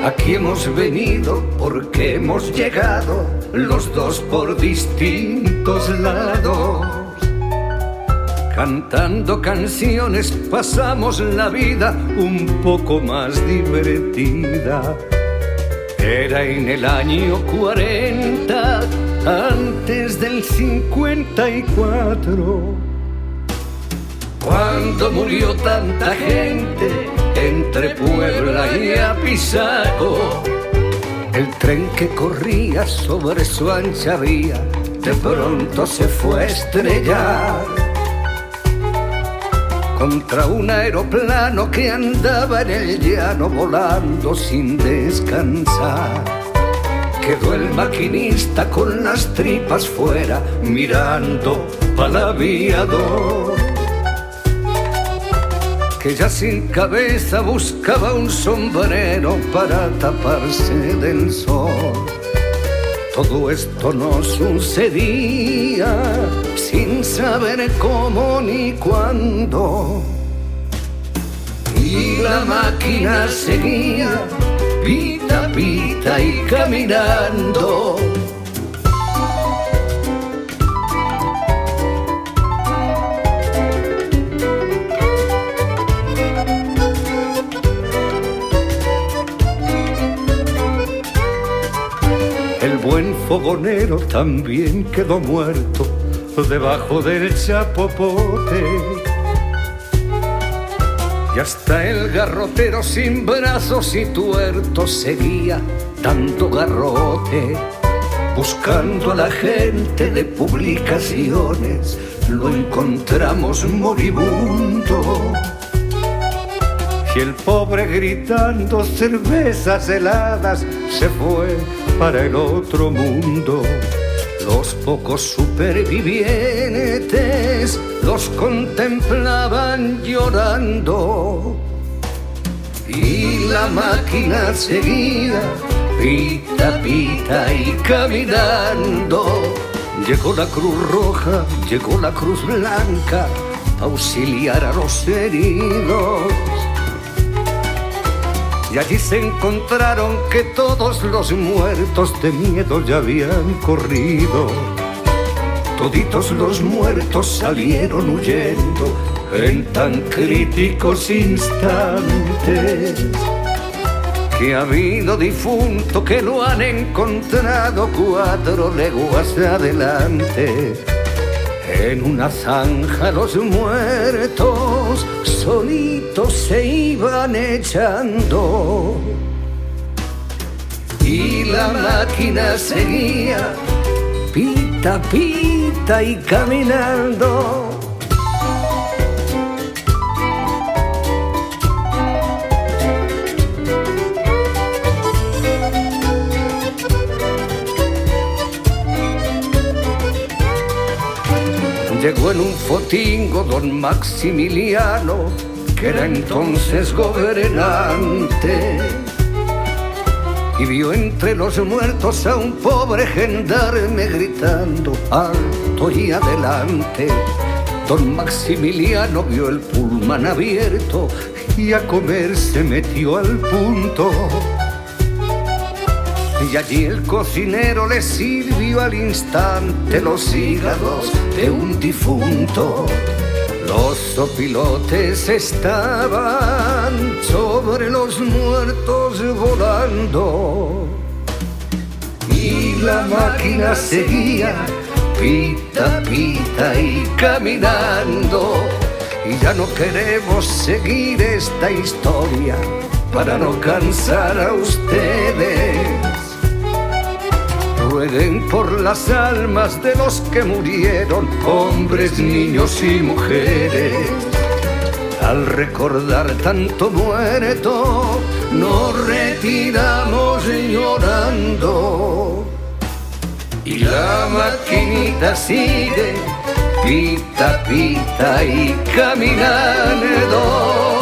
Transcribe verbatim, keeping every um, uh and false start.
Aquí hemos venido porque hemos llegado los dos por distintos lados. Cantando canciones pasamos la vida un poco más divertida. Era en el año cuarenta, antes del cincuenta y cuatro, cuando murió tanta gente entre Puebla y Apizaco. El tren que corría sobre su ancha vía de pronto se fue a estrellar contra un aeroplano que andaba en el llano volando sin descansar. Quedó el maquinista con las tripas fuera mirando al aviador, que ya sin cabeza buscaba un sombrero para taparse del sol. Todo esto no sucedía sin saber cómo ni cuándo. Y la máquina seguía pita, pita y caminando. El buen fogonero también quedó muerto debajo del chapopote. Y hasta el garrotero sin brazos y tuertos seguía dando garrote. Buscando a la gente de publicaciones, lo encontramos moribundo. Y el pobre gritando cervezas heladas se fue para el otro mundo. Los pocos supervivientes los contemplaban llorando. Y la máquina seguía pita, pita y caminando. Llegó la Cruz Roja, llegó la Cruz Blanca a auxiliar a los heridos. Y allí se encontraron que todos los muertos de miedo ya habían corrido. Toditos los muertos salieron huyendo en tan críticos instantes, que ha habido difunto que lo han encontrado cuatro leguas adelante. En una zanja los muertos solitos se iban echando. Y la máquina seguía pita, pita y caminando. Llegó en un fotingo don Maximiliano, que era entonces gobernante, y vio entre los muertos a un pobre gendarme gritando alto y adelante. Don Maximiliano vio el pullman abierto y a comer se metió al punto. Y allí el cocinero le sirvió al instante los hígados de un difunto. Los sopilotes estaban sobre los muertos volando. Y la máquina seguía pita, pita y caminando. Y ya no queremos seguir esta historia para no cansar a ustedes. Rueguen por las almas de los que murieron, hombres, niños y mujeres. Al recordar tanto muerto, nos retiramos llorando. Y la maquinita sigue, pita, pita y caminando.